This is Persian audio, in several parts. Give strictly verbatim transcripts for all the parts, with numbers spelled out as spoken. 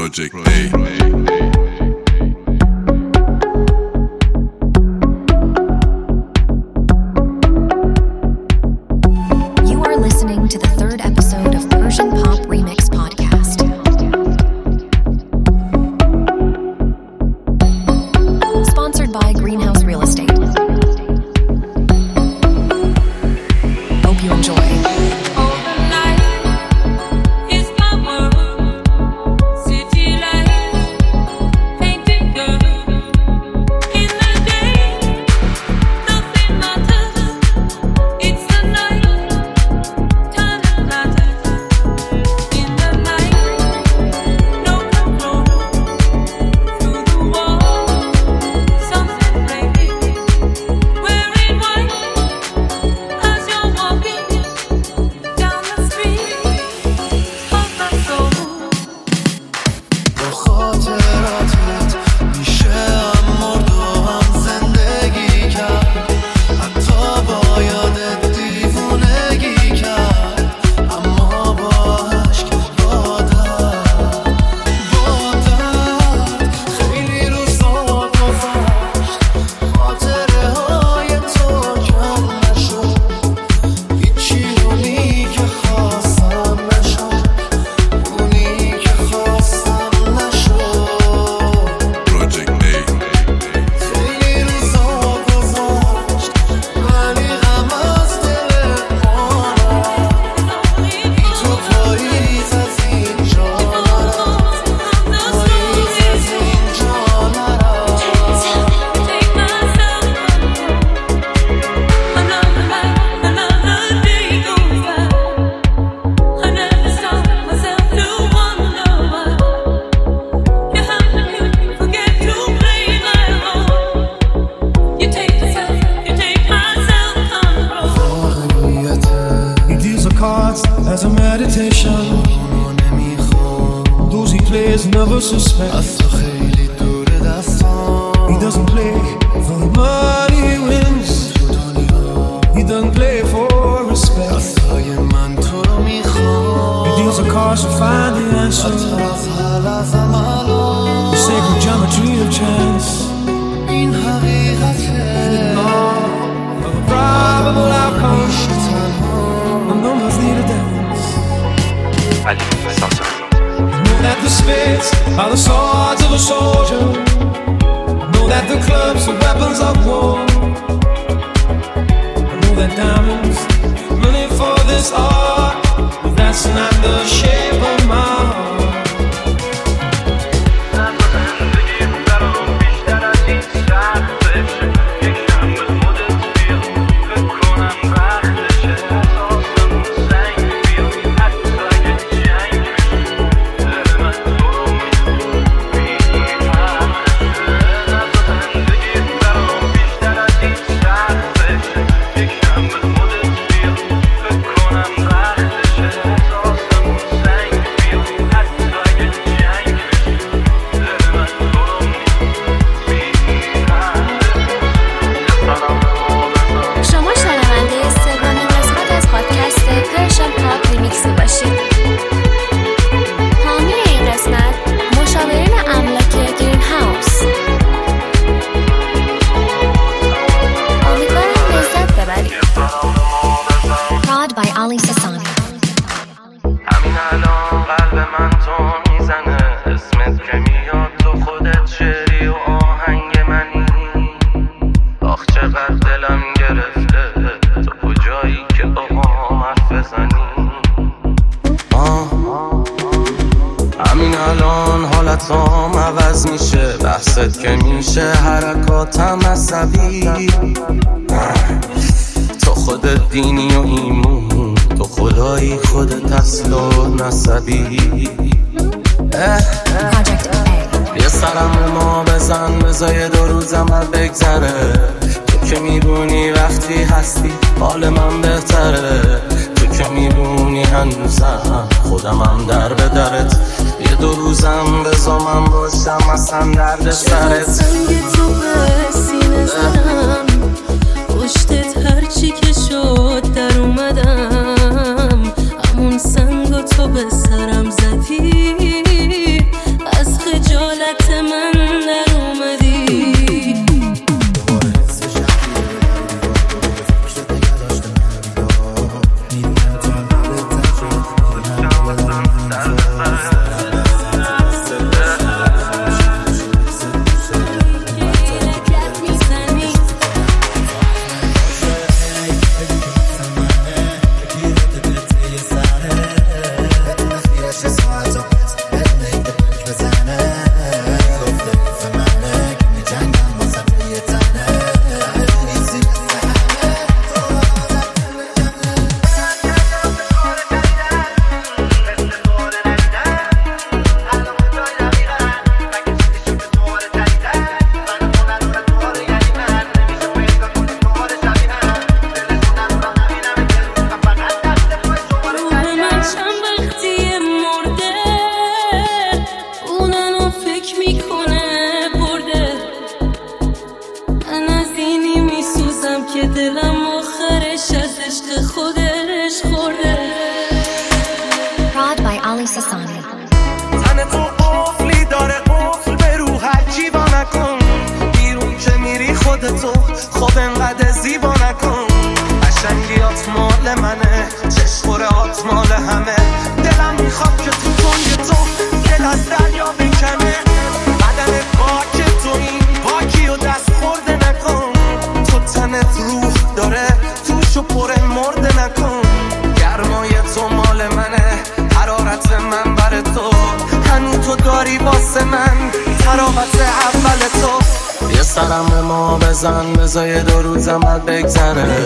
Project A. As a meditation, those he plays never suspect. He doesn't play for the money he wins. He doesn't play for respect. He deals the cards to find the answer. The sacred geometry of chance. Hidden all of a probable outcome. The numbers lead a dance. Know that the spades are the swords of a soldier. Know that the clubs are weapons of war. I know that diamonds money for this art, but that's not the shape of my heart. حالتام عوض میشه، بحثت که میشه حرکاتم عصبی. تو خودت دینی و ایمون، تو خدایی خودت اصل و نسبی. یه سرم ما بزن بزای دو روزم بگذره. تو که میدونی وقتی هستی حال من بهتره. تو که میدونی هنوزم خودمم در به درت. یه دو روزم بزا من باشم اصلا درد سرت. سنگ تو به سینه زدم، پشتت هرچی که شد در اومدم. همون سنگ تو به سرم زدی، خود انقدر زیبا نکن. قشنگیات مال منه، چشمورهات مال همه. دلم میخواد که تو تنگ تو دل از دریا بکنه. بدن پاک تو این پاکی و دست خورده نکن. تو تنت روح داره توشو پر مرده نکن. گرمای تو مال منه، حرارت من بر تو. هنو تو داری واسه من تراوت اول تو. یه سرم به ما بزن بذار دو روزم بگذره.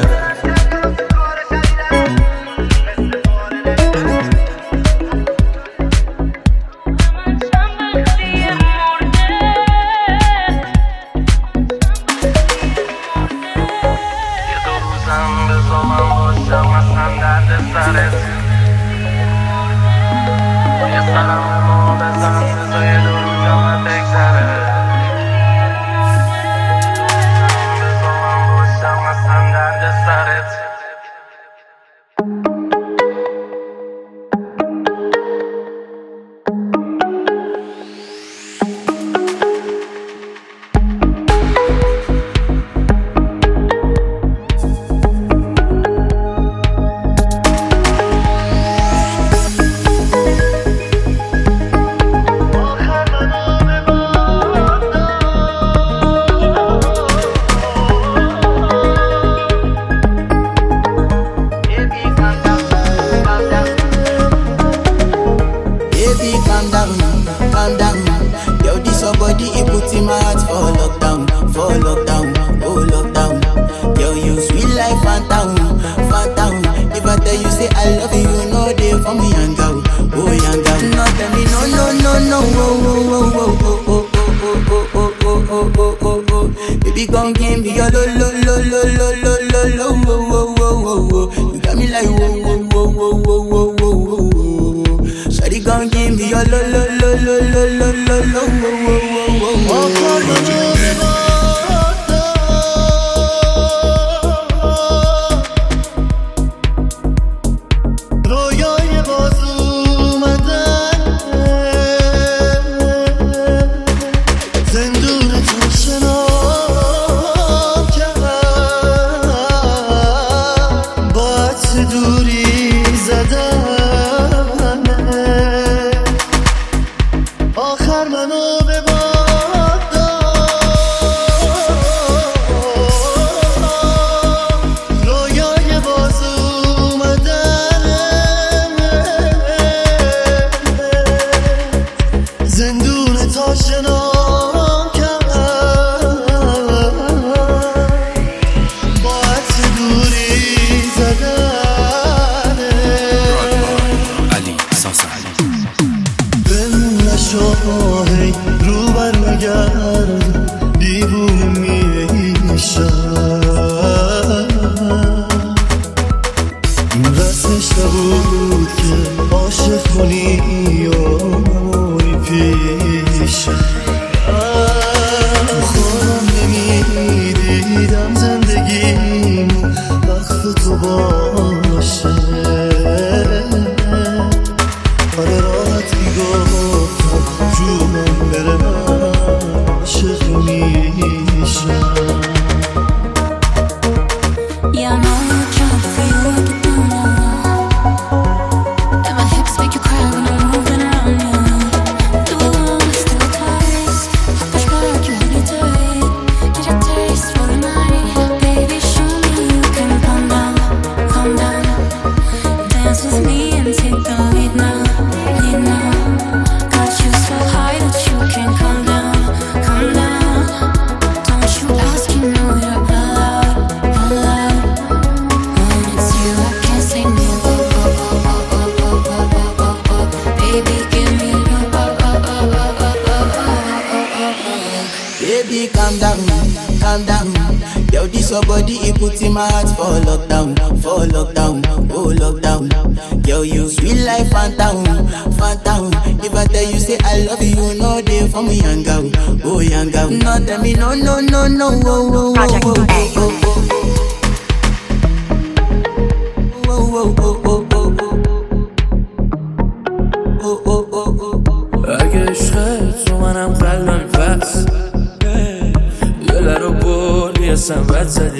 اگه عشقت رو منم قلبم بس دل رو بردی اصلا بد زدی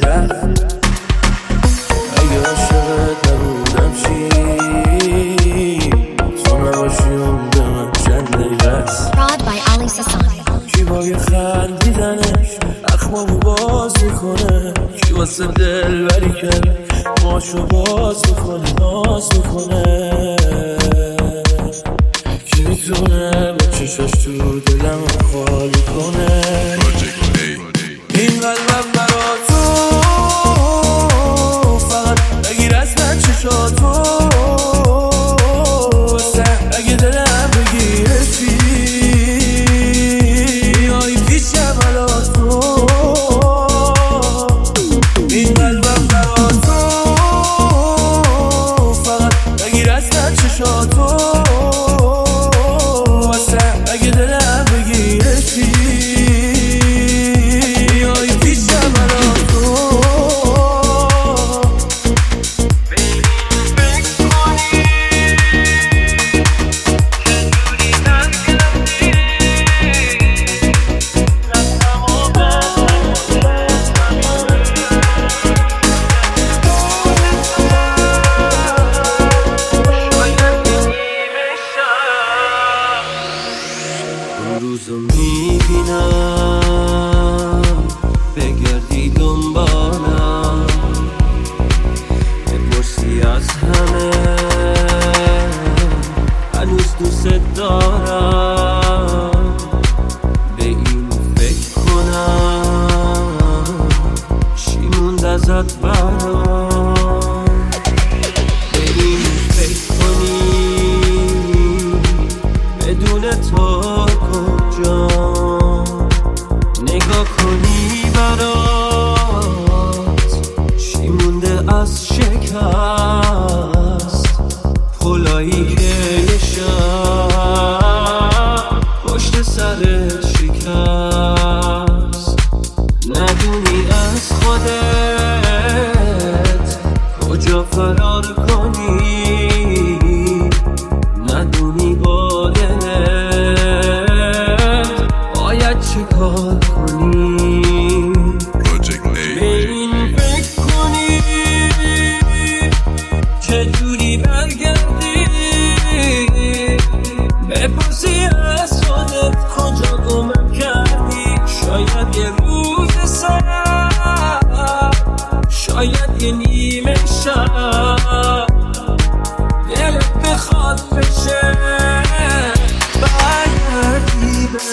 رفت. اگه عاشقت نبودم چی تو نباشی اون به من چند دقیقه است. کی با یه خندیدنش اخمامو باز میکنه، کی واسه دل بری کرد ماشو باز میکنه ناز میکنه، کی میتونه با چشاش تو دلم خالی کنه. این قلبم برا تو فقط بگیر از من چشاتو، واسه اگه دلم بگیره چی آی پیشم حالا تو. این قلبم برا تو فقط بگیر از من چشاتو، واسه اگه دلم بگیره چی آی پیشم حالا تو. روزو میبینم بگردی دنبالم، بپرسی از همه هنوز دوست دارم، به این فکر کنم چی موند ازت برام، به این فکر کنی بدون تو نگاه کنی برات چی مونده از شکست، پلایی که یه شب پشت سرت شکست. ندونی از خودت کجا فرار کنی، ندونی با چه کار کنی، به این فکر کنی چجوری برگردی، بپرسی از خودت کجا گمم کردی. شاید یه روز سر، شاید یه نیمه شب دلت بخواد بشه برگردی به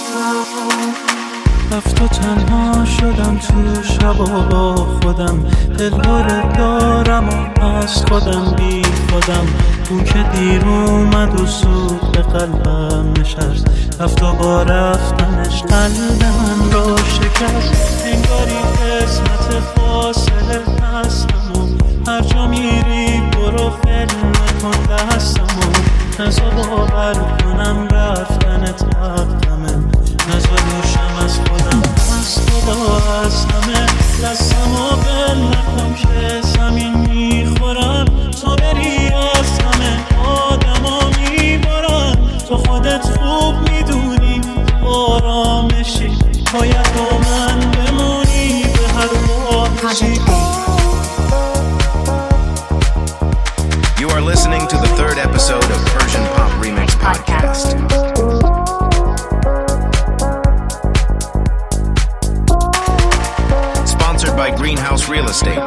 رفت و تنها شدم تو شبا با خودم، دلهاره دارم و از خودم بی خودم. اون که دیر اومد و سود به قلبم نشست، رفت و با رفتنش قلب من را شکست. انگاری قسمت فاصله هستم و هر جا میری برو فیلم کن دستم و نزا باور کنم رفتنت حقمه، نزا دوشم از خودم از خدا از همه. دستم و بل نکن که زمین میخورم، تو بری از همه آدم ها میبارم. تو خودت خوب میدونی آرامشی، باید با من بمونی به هر واحشی. You are listening to the third episode of Persian Pop Remix Podcast. Sponsored by Greenhouse Real Estate.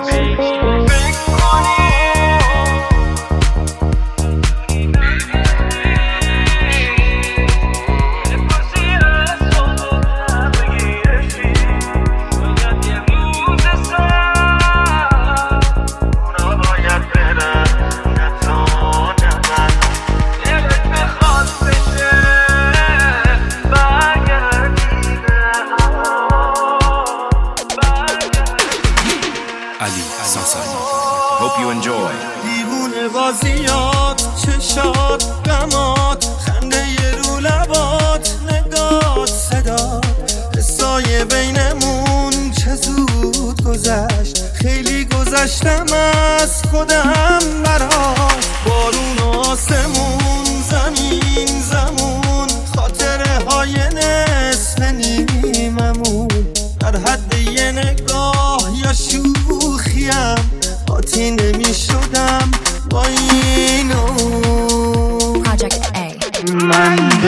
Hope you enjoy. دیوونه بازیات، چشات، غمات، خنده رو لبات، نگات، صدات، حسای بینمون چه زود گذشت. خیلی گذشتم از خودم برات، بارون و آسمون، زمین زمون، خاطره های نصف نیممون، در حد یه نگاه یا شو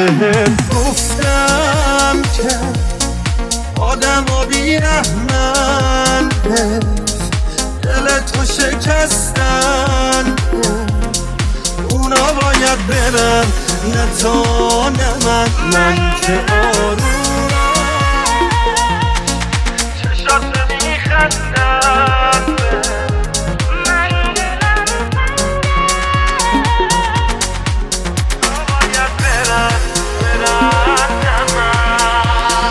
بهت گفتم که آدم ها بی رحمن دل تو شکستن، اونا باید برن نه تو نه من. من که آروم چشات میخندن، من دلم باید برن برن نه من.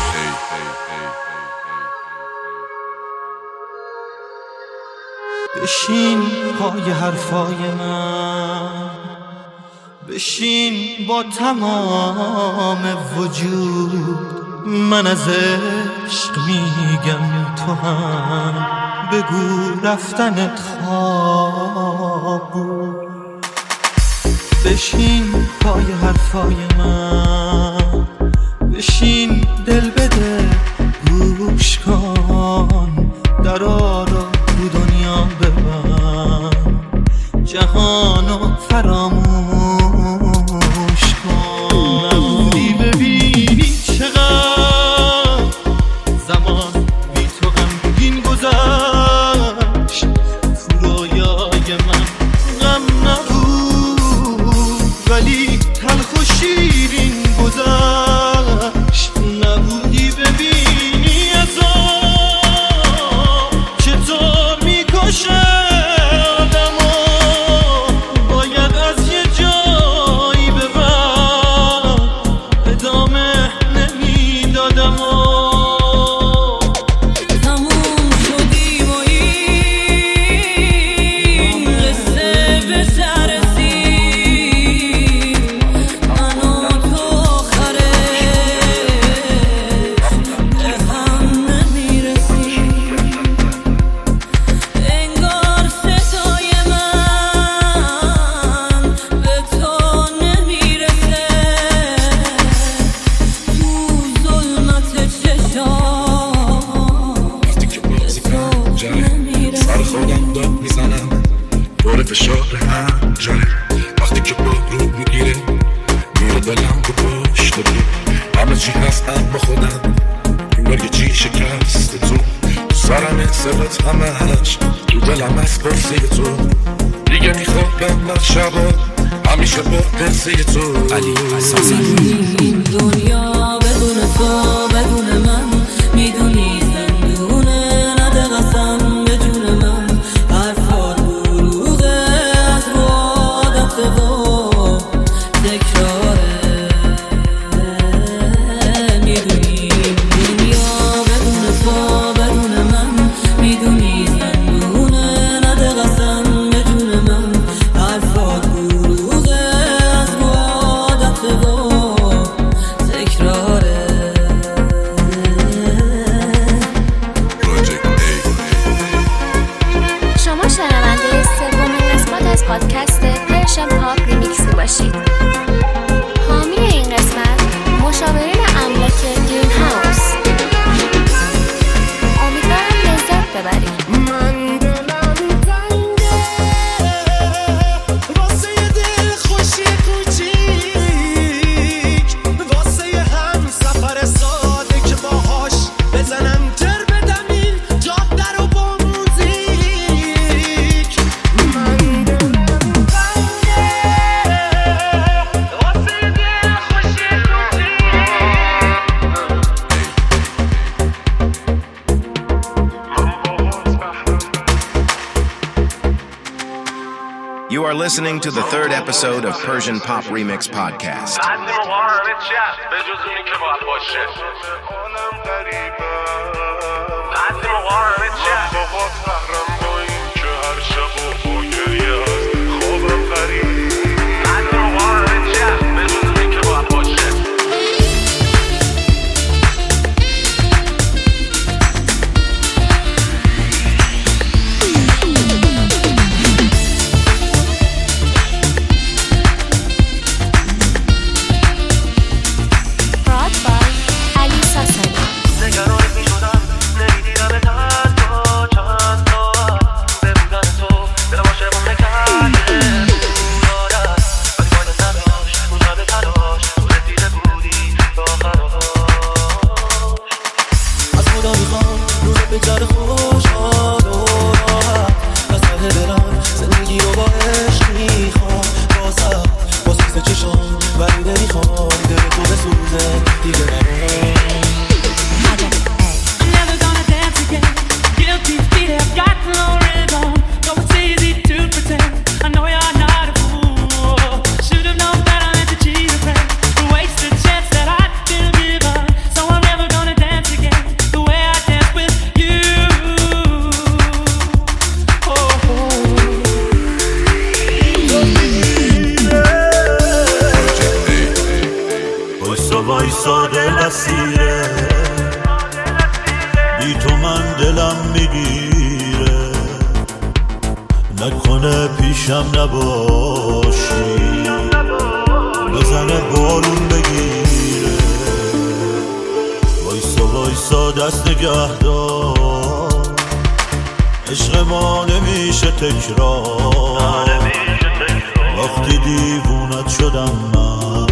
بشین پای حرفای من، بشین با تمام وجود، من از عشق میگم تو هم بگو رفتنت خواب بود. بشین پای حرفای من، بشین دل بده گوش کن، درا رو تو دنیا ببن، جهانو فراموش کن. نبودی ببینی چقدر زمان بی تو غمگین گذشت، تو رویای من غم نبود ولی تلخ و شیرین گذشت. نبودی ببینی عذاب چطور میکشه آدمو، باید از یه جایی به بعد ادامه نمیدادم. تموم شدیم و این قصه به سر رسید، من و تو آخرش به هم نمیرسیم. انگار صدای من به تو نمیرسه، تو ظلمت چشام وقتی که بازی کنم جره سر خودم داد میزنم دور فشار هم جره، وقتی که بارون میگیره میره دلم رو پشت رو، همه چی هستم با خودم انگار یه چی شکست تو، تو سرم صدات همش تو دلم از قرصه تو، دیگه میخوابم بر شبا همیشه با قرصه تو. این دنیا بدون تو بدون من میدونی زندونه، نده قسم به جون من، حرفات دروغه از رو عادت و تکراره. میدونی این دنیا بدون تو بدون من میدونی زندونه، نده قسم به جون من، حرفات دروغه از رو عادت و تکراره. شما شنونده سومین قسمت از پادکست پرشن پاپ ریمیکس باشید. حامی این قسمت مشاورین املاک گرین هاوس. امیدوارم لذت ببرید. من دلم تنگه واسه یه دل خوشی کوچیک، واسه یه هم سفر ساده که باهاش بزنم تر بدم این جاده رو با موزیک. من دلم تنگه واسه یه دل خوشی کوچیک. You are listening to the third episode of Persian Pop Remix Podcast. Brought by Ali Sasani. نگران میشدم نمیدیدم چند تا چند تا نکنه پیشم نباشی، بزنه بارون بگیره، وایسا وایسا دست نگه دار، عشق ما نمیشه تکرار، وقتی دیوونت شدم من،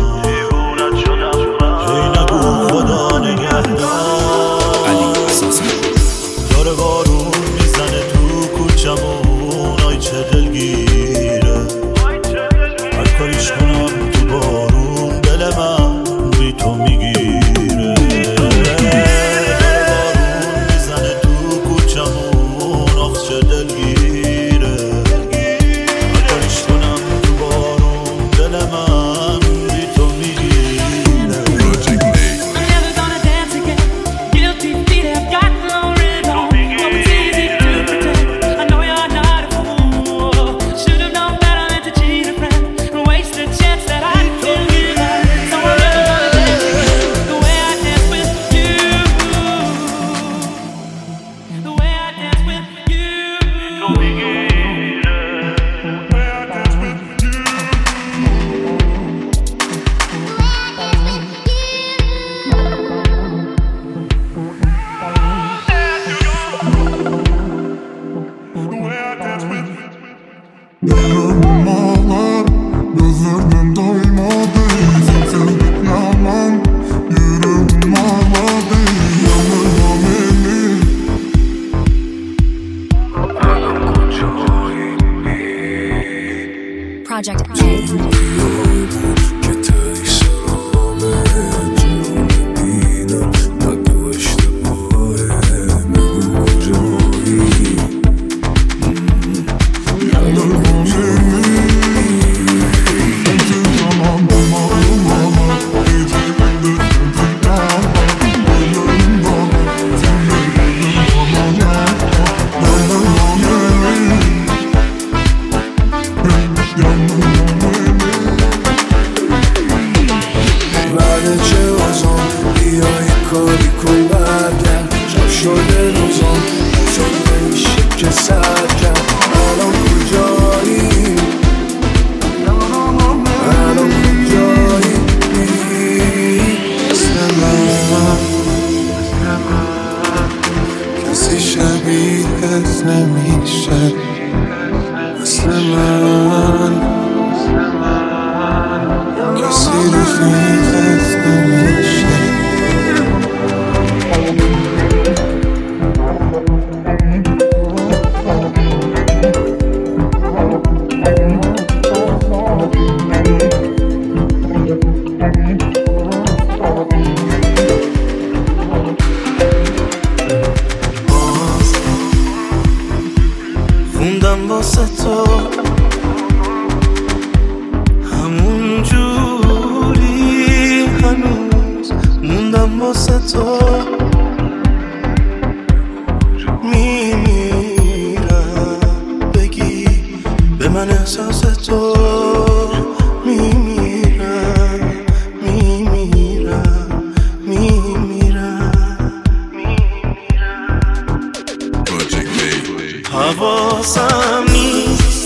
هی نگو خدا نگه دار. داره بارون میزنه تو کوچمون، آی چه دلگیره، هر کاریش کنم تو بارون دل من بی تو میگیره. داره بارون میزنه تو کوچمون، آخ چه دلگیره، هر کاریش کنم تو بارون دل من بی تو میگیره. Project A. حواسم نیست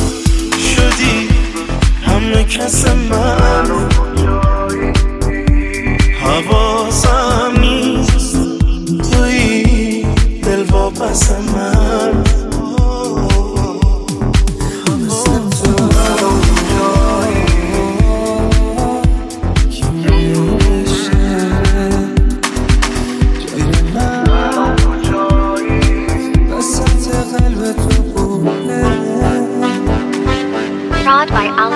شدی همه کس من، حواسم نیست توی دل واپس من. By